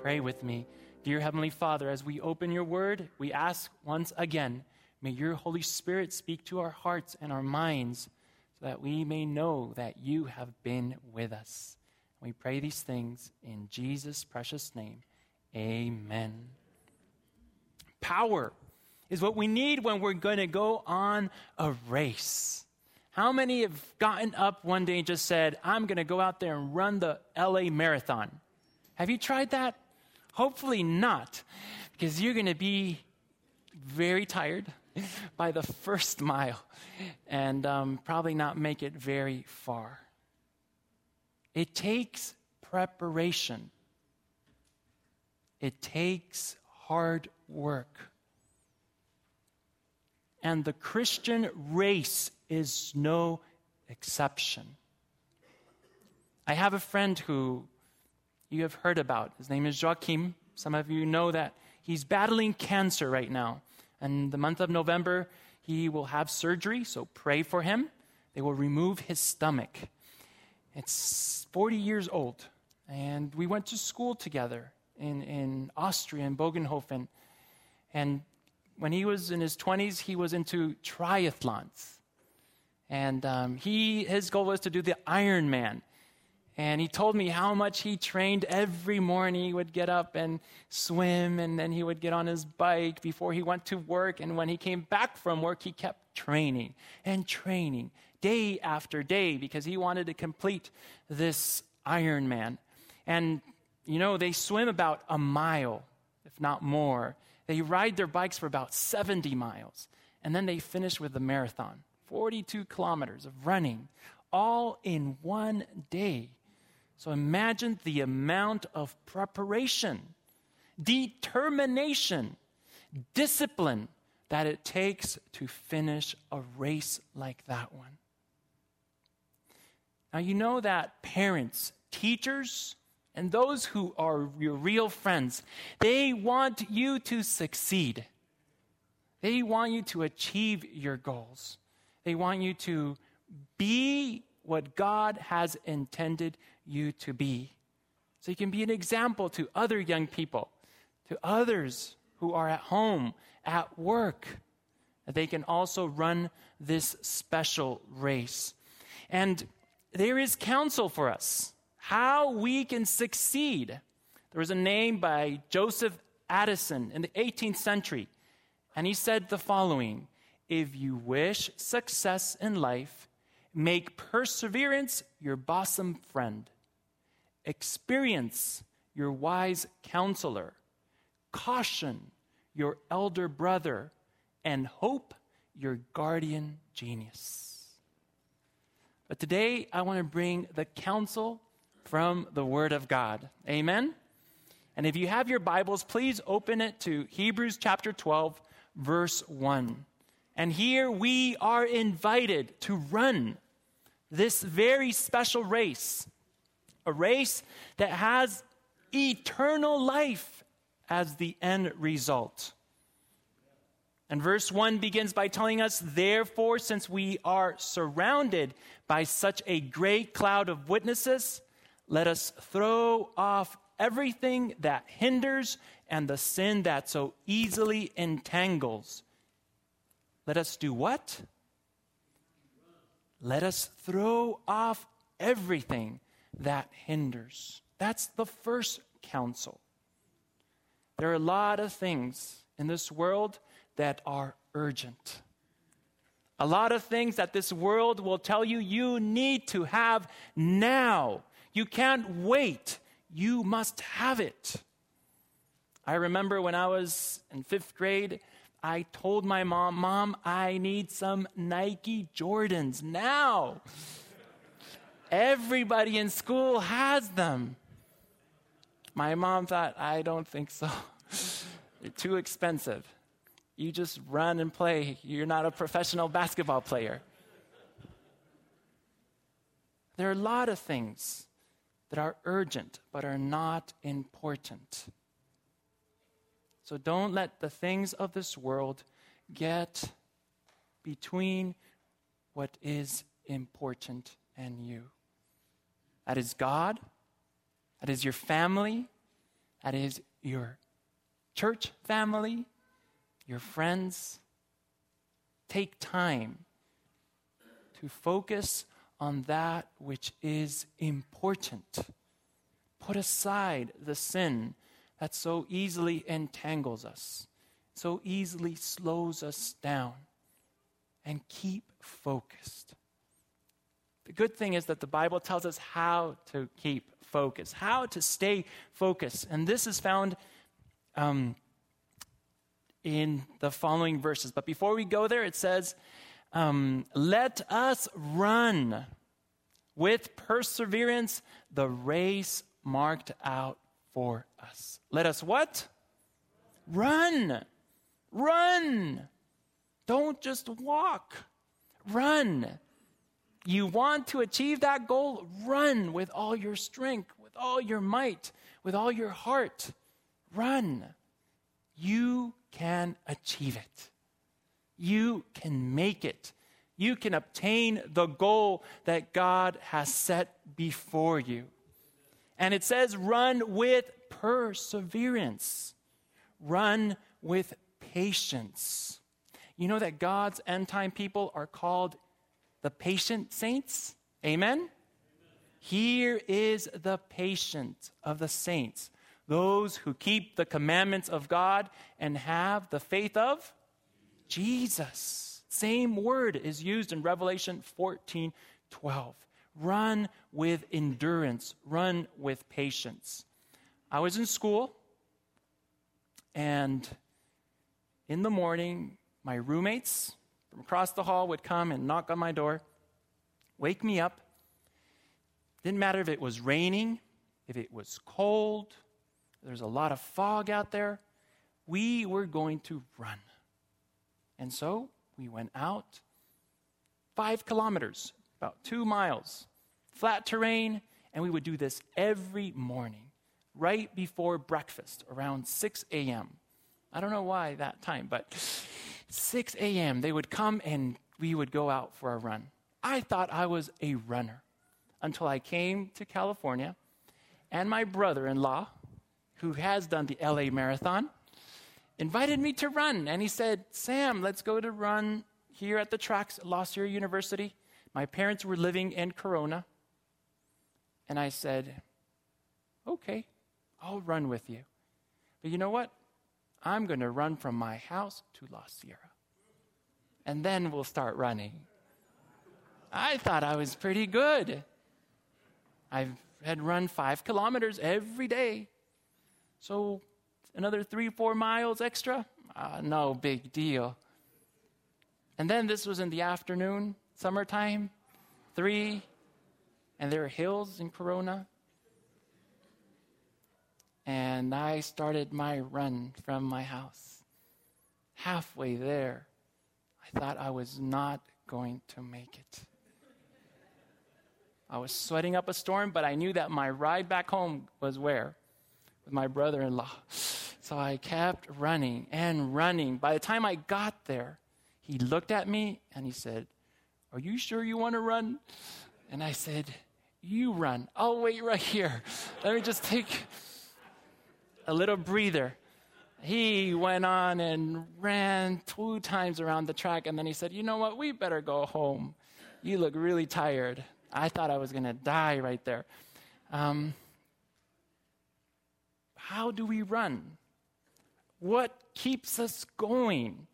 pray with me. Dear Heavenly Father, as we open your word, we ask once again, may your Holy Spirit speak to our hearts and our minds so that we may know that you have been with us. We pray these things in Jesus' precious name. Amen. Power is what we need when we're going to go on a race. How many have gotten up one day and just said, I'm going to go out there and run the LA Marathon? Have you tried that? Hopefully not, because you're going to be very tired by the first mile and probably not make it very far. It takes preparation. It takes hard work. And the Christian race is no exception. I have a friend who you have heard about. His name is Joachim. Some of you know that he's battling cancer right now. And the month of November, he will have surgery, so pray for him. They will remove his stomach. It's 40 years old, and we went to school together in Austria, in Bogenhofen. And when he was in his 20s, he was into triathlons. And his goal was to do the Ironman. And he told me how much he trained every morning. He would get up and swim, and then he would get on his bike before he went to work. And when he came back from work, he kept training and training day after day because he wanted to complete this Ironman. And, you know, they swim about a mile, if not more. They ride their bikes for about 70 miles. And then they finish with the marathon, 42 kilometers of running, all in one day. So imagine the amount of preparation, determination, discipline that it takes to finish a race like that one. Now, you know that parents, teachers, and those who are your real friends, they want you to succeed. They want you to achieve your goals. They want you to be what God has intended you to be. So you can be an example to other young people, to others who are at home, at work. They can also run this special race. And there is counsel for us, how we can succeed. There was a name by Joseph Addison in the 18th century, and he said the following: if you wish success in life, make perseverance your bosom friend. Experience your wise counselor. Caution your elder brother. And hope your guardian genius. But today I want to bring the counsel from the Word of God. Amen? And if you have your Bibles, please open it to Hebrews chapter 12, verse 1. And here we are invited to run this very special race, a race that has eternal life as the end result. And verse 1 begins by telling us, therefore, since we are surrounded by such a great cloud of witnesses, let us throw off everything that hinders and the sin that so easily entangles. Let us do what? Let us throw off everything that hinders. That's the first counsel. There are a lot of things in this world that are urgent. A lot of things that this world will tell you you need to have now. You can't wait. You must have it. I remember when I was in 5th grade, I told my Mom, I need some Nike Jordans now. Everybody in school has them. My mom thought, I don't think so. They're too expensive. You just run and play. You're not a professional basketball player. There are a lot of things that are urgent but are not important. So don't let the things of this world get between what is important and you. That is God. That is your family. That is your church family, your friends. Take time to focus on that which is important. Put aside the sin that so easily entangles us, so easily slows us down, and keep focused. The good thing is that the Bible tells us how to keep focus, how to stay focused. And this is found in the following verses. But before we go there, it says, let us run with perseverance the race marked out for us. Let us what? Run. Run. Don't just walk. Run. You want to achieve that goal? Run with all your strength, with all your might, with all your heart. Run. You can achieve it. You can make it. You can obtain the goal that God has set before you. And it says, run with perseverance. Run with patience. You know that God's end-time people are called the patient saints? Amen? Here is the patience of the saints, those who keep the commandments of God and have the faith of Jesus. Same word is used in Revelation 14:12. Run with endurance. Run with patience. I was in school, and in the morning, my roommates from across the hall would come and knock on my door, wake me up. Didn't matter if it was raining, if it was cold, there's a lot of fog out there. We were going to run. And so we went out 5 kilometers, about 2 miles, flat terrain, and we would do this every morning, right before breakfast, around 6 a.m. I don't know why that time, but 6 a.m. they would come and we would go out for a run. I thought I was a runner until I came to California, and my brother-in-law, who has done the LA Marathon, invited me to run. And he said, Sam, let's go to run here at the tracks at La Sierra University. My parents were living in Corona. And I said, okay, I'll run with you. But you know what? I'm going to run from my house to La Sierra. And then we'll start running. I thought I was pretty good. I had run 5 kilometers every day. So another 3-4 miles extra? No big deal. And then this was in the afternoon, summertime, 3, and there are hills in Corona. And I started my run from my house. Halfway there, I thought I was not going to make it. I was sweating up a storm, but I knew that my ride back home was where? With my brother-in-law. So I kept running and running. By the time I got there, he looked at me and he said, are you sure you want to run? And I said, you run. I'll wait right here. Let me just take a little breather. He went on and ran 2 times around the track, and then he said, you know what, we better go home. You look really tired. I thought I was going to die right there. How do we run? What keeps us going?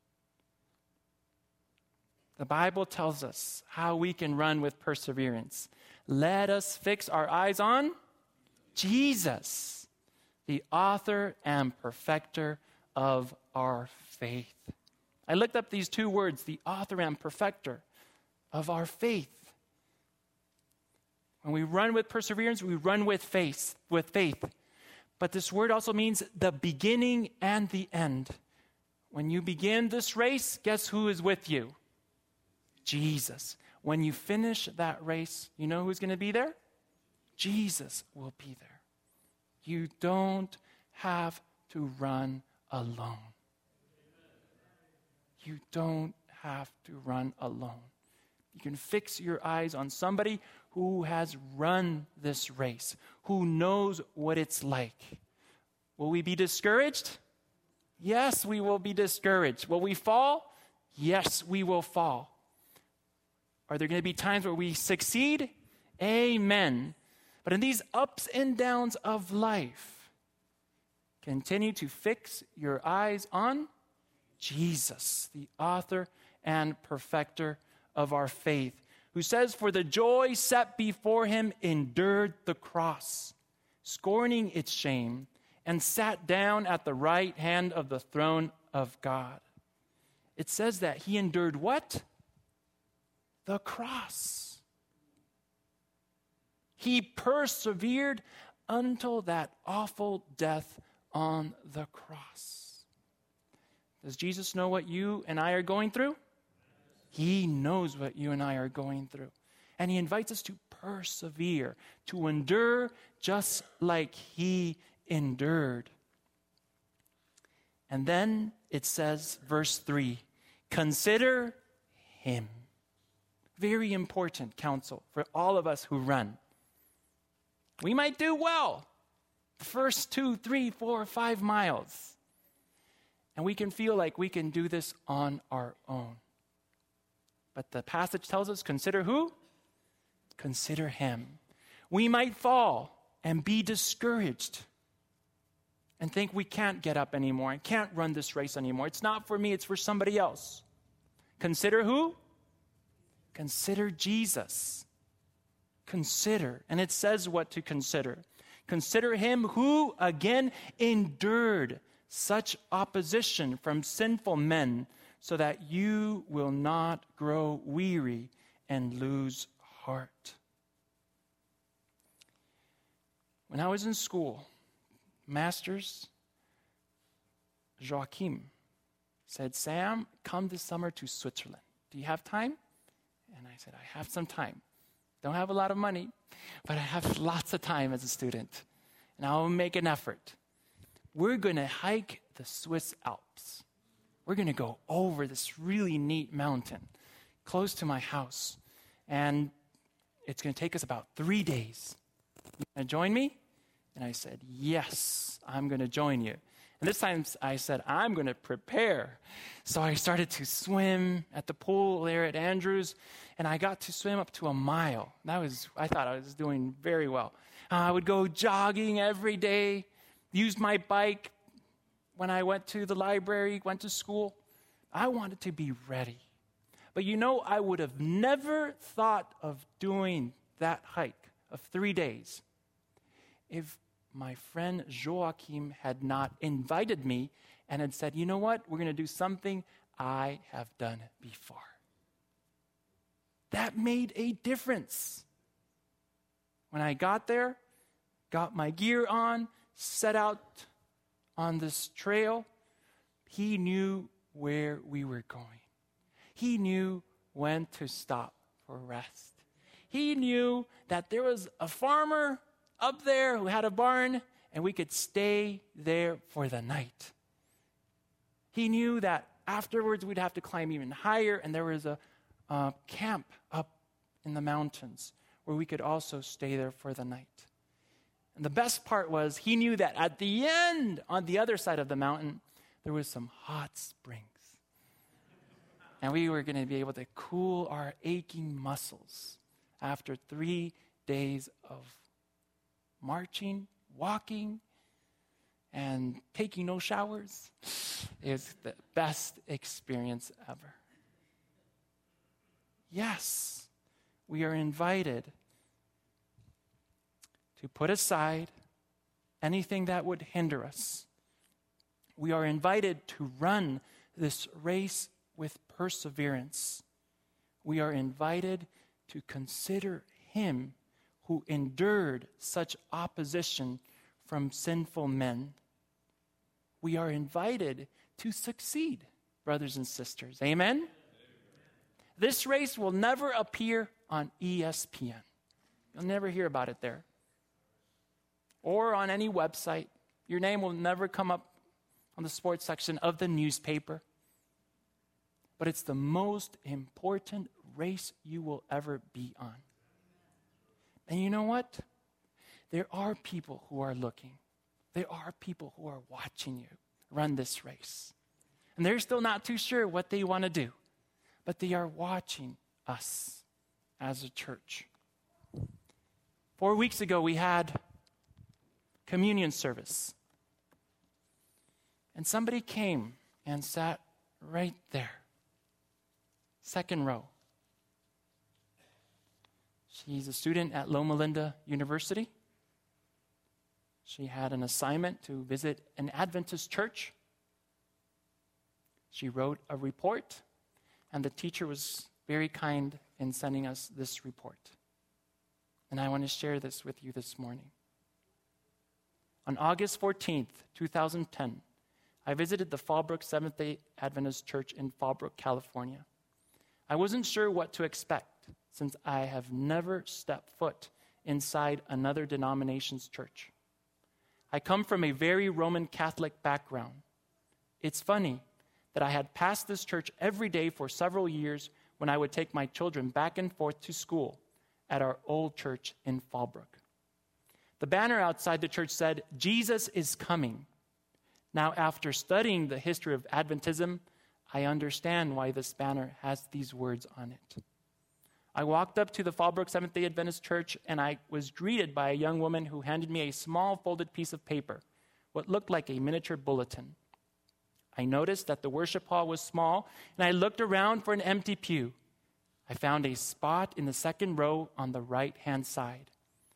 The Bible tells us how we can run with perseverance. Let us fix our eyes on Jesus, the author and perfecter of our faith. I looked up these 2 words, the author and perfecter of our faith. When we run with perseverance, we run with faith. But this word also means the beginning and the end. When you begin this race, guess who is with you? Jesus. When you finish that race, you know who's going to be there? Jesus will be there. You don't have to run alone. You don't have to run alone. You can fix your eyes on somebody who has run this race, who knows what it's like. Will we be discouraged? Yes, we will be discouraged. Will we fall? Yes, we will fall. Are there going to be times where we succeed? Amen. But in these ups and downs of life, continue to fix your eyes on Jesus, the author and perfecter of our faith, who says, for the joy set before him endured the cross, scorning its shame, and sat down at the right hand of the throne of God. It says that he endured what? The cross. He persevered until that awful death on the cross. Does Jesus know what you and I are going through? He knows what you and I are going through. And he invites us to persevere, to endure just like he endured. And then it says, verse 3, consider him. Very important counsel for all of us who run. We might do well the first 2, 3, 4, 5 miles. And we can feel like we can do this on our own. But the passage tells us, consider who? Consider him. We might fall and be discouraged and think we can't get up anymore and can't run this race anymore. It's not for me, it's for somebody else. Consider who? Consider Jesus. Consider. And it says what to consider. Consider him who, again, endured such opposition from sinful men, so that you will not grow weary and lose heart. When I was in school, Masters Joachim said, Sam, come this summer to Switzerland. Do you have time? And I said, I have some time. Don't have a lot of money, but I have lots of time as a student. And I'll make an effort. We're going to hike the Swiss Alps. We're going to go over this really neat mountain close to my house. And it's going to take us about 3 days. You going to join me? And I said, yes, I'm going to join you. And this time I said, I'm going to prepare. So I started to swim at the pool there at Andrews, and I got to swim up to a mile. I thought I was doing very well. I would go jogging every day, use my bike when I went to the library, went to school. I wanted to be ready. But I would have never thought of doing that hike of 3 days if my friend Joachim had not invited me and had said, you know what, we're going to do something I have done before. That made a difference. When I got there, got my gear on, set out on this trail, he knew where we were going. He knew when to stop for rest. He knew that there was a farmer up there who had a barn, and we could stay there for the night. He knew that afterwards we'd have to climb even higher, and there was a camp up in the mountains where we could also stay there for the night. And the best part was he knew that at the end, on the other side of the mountain, there was some hot springs. And we were going to be able to cool our aching muscles after 3 days of marching, walking, and taking no showers. It was the best experience ever. Yes, we are invited to put aside anything that would hinder us. We are invited to run this race with perseverance. We are invited to consider him who endured such opposition from sinful men. We are invited to succeed, brothers and sisters. Amen? This race will never appear on ESPN. You'll never hear about it there. Or on any website. Your name will never come up on the sports section of the newspaper. But it's the most important race you will ever be on. And you know what? There are people who are looking. There are people who are watching you run this race. And they're still not too sure what they want to do, but they are watching us as a church. 4 weeks ago, we had communion service. And somebody came and sat right there, second row. She's a student at Loma Linda University. She had an assignment to visit an Adventist church. She wrote a report, and the teacher was very kind in sending us this report. And I want to share this with you this morning. On August 14th, 2010, I visited the Fallbrook Seventh-day Adventist Church in Fallbrook, California. I wasn't sure what to expect since I have never stepped foot inside another denomination's church. I come from a very Roman Catholic background. It's funny that I had passed this church every day for several years when I would take my children back and forth to school at our old church in Fallbrook. The banner outside the church said, "Jesus is coming." Now, after studying the history of Adventism, I understand why this banner has these words on it. I walked up to the Fallbrook Seventh-day Adventist Church, and I was greeted by a young woman who handed me a small folded piece of paper, what looked like a miniature bulletin. I noticed that the worship hall was small, and I looked around for an empty pew. I found a spot in the second row on the right-hand side.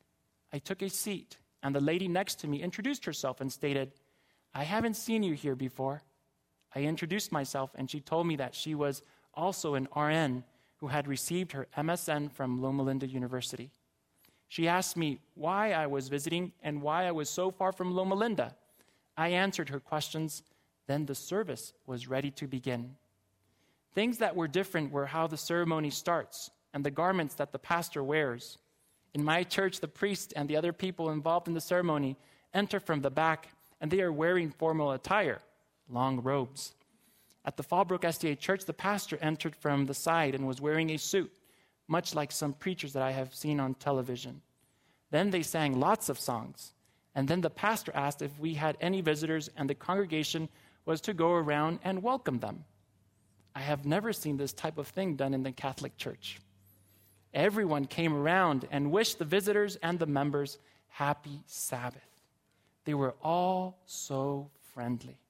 I took a seat, and the lady next to me introduced herself and stated, "I haven't seen you here before." I introduced myself, and she told me that she was also an RN who had received her MSN from Loma Linda University. She asked me why I was visiting and why I was so far from Loma Linda. I answered her questions. Then the service was ready to begin. Things that were different were how the ceremony starts and the garments that the pastor wears. In my church, the priest and the other people involved in the ceremony enter from the back, and they are wearing formal attire, long robes. At the Fallbrook SDA Church, the pastor entered from the side and was wearing a suit, much like some preachers that I have seen on television. Then they sang lots of songs, and then the pastor asked if we had any visitors, and the congregation was to go around and welcome them. I have never seen this type of thing done in the Catholic Church. Everyone came around and wished the visitors and the members happy Sabbath. They were all so friendly.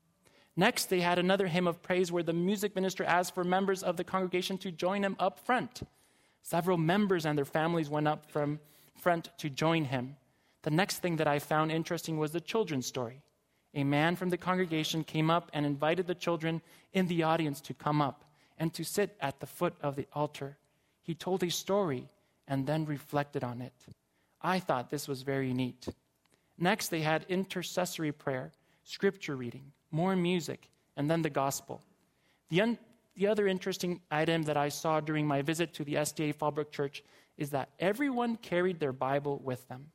Next, they had another hymn of praise where the music minister asked for members of the congregation to join him up front. Several members and their families went up from front to join him. The next thing that I found interesting was the children's story. A man from the congregation came up and invited the children in the audience to come up and to sit at the foot of the altar. He told a story and then reflected on it. I thought this was very neat. Next, they had intercessory prayer, scripture reading, more music, and then the gospel. The other interesting item that I saw during my visit to the SDA Fallbrook Church is that everyone carried their Bible with them.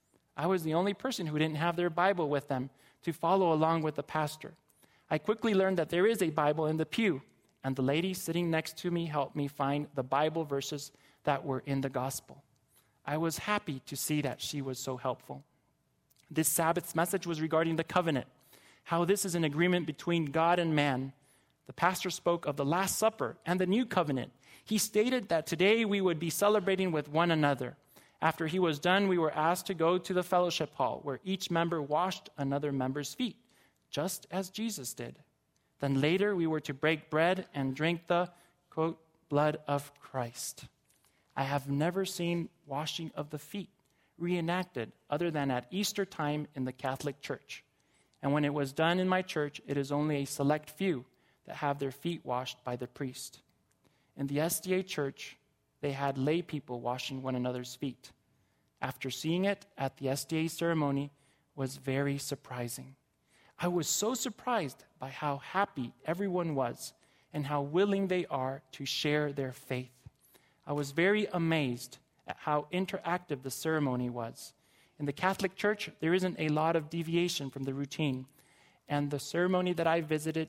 I was the only person who didn't have their Bible with them to follow along with the pastor. I quickly learned that there is a Bible in the pew, and the lady sitting next to me helped me find the Bible verses that were in the gospel. I was happy to see that she was so helpful. This Sabbath's message was regarding the covenant, how this is an agreement between God and man. The pastor spoke of the Last Supper and the new covenant. He stated that today we would be celebrating with one another. After he was done, we were asked to go to the fellowship hall where each member washed another member's feet, just as Jesus did. Then later we were to break bread and drink the, quote, blood of Christ. I have never seen washing of the feet reenacted other than at Easter time in the Catholic Church. And when it was done in my church, it is only a select few that have their feet washed by the priest. In the SDA church, they had lay people washing one another's feet. After seeing it at the SDA ceremony was very surprising. I was so surprised by how happy everyone was and how willing they are to share their faith. I was very amazed at how interactive the ceremony was. In the Catholic Church, there isn't a lot of deviation from the routine. And the ceremony that I visited,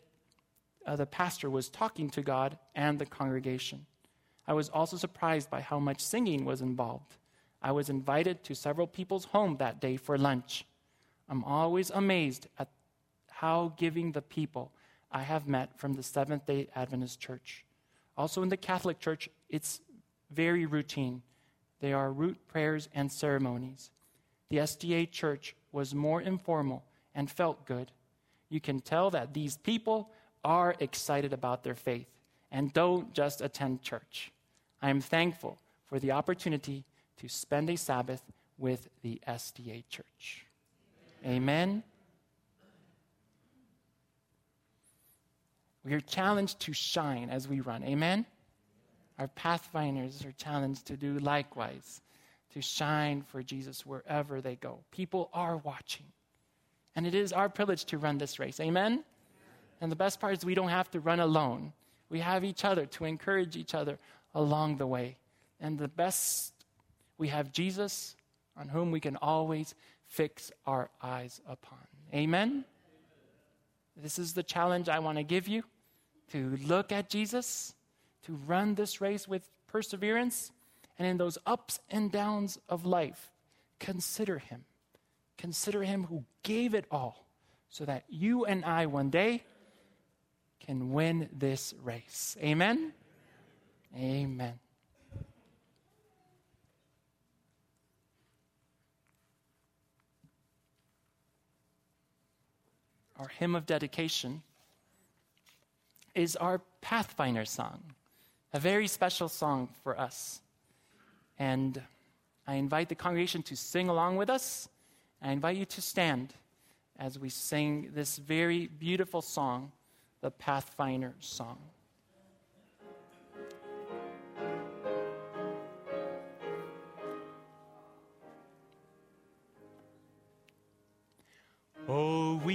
the pastor was talking to God and the congregation. I was also surprised by how much singing was involved. I was invited to several people's home that day for lunch. I'm always amazed at how giving the people I have met from the Seventh-day Adventist Church. Also in the Catholic Church, it's very routine. There are root prayers and ceremonies. The SDA Church was more informal and felt good. You can tell that these people are excited about their faith and don't just attend church. I am thankful for the opportunity to spend a Sabbath with the SDA Church. Amen. We are challenged to shine as we run. Amen. Our pathfinders are challenged to do likewise, to shine for Jesus wherever they go. People are watching. And it is our privilege to run this race. Amen? And the best part is we don't have to run alone. We have each other to encourage each other along the way. And the best, we have Jesus on whom we can always fix our eyes upon. Amen? This is the challenge I want to give you, to look at Jesus, to run this race with perseverance, and in those ups and downs of life, consider him. Consider him who gave it all so that you and I one day can win this race. Amen? Amen. Our hymn of dedication is our Pathfinder song, a very special song for us. And I invite the congregation to sing along with us. I invite you to stand as we sing this very beautiful song, the Pathfinder song.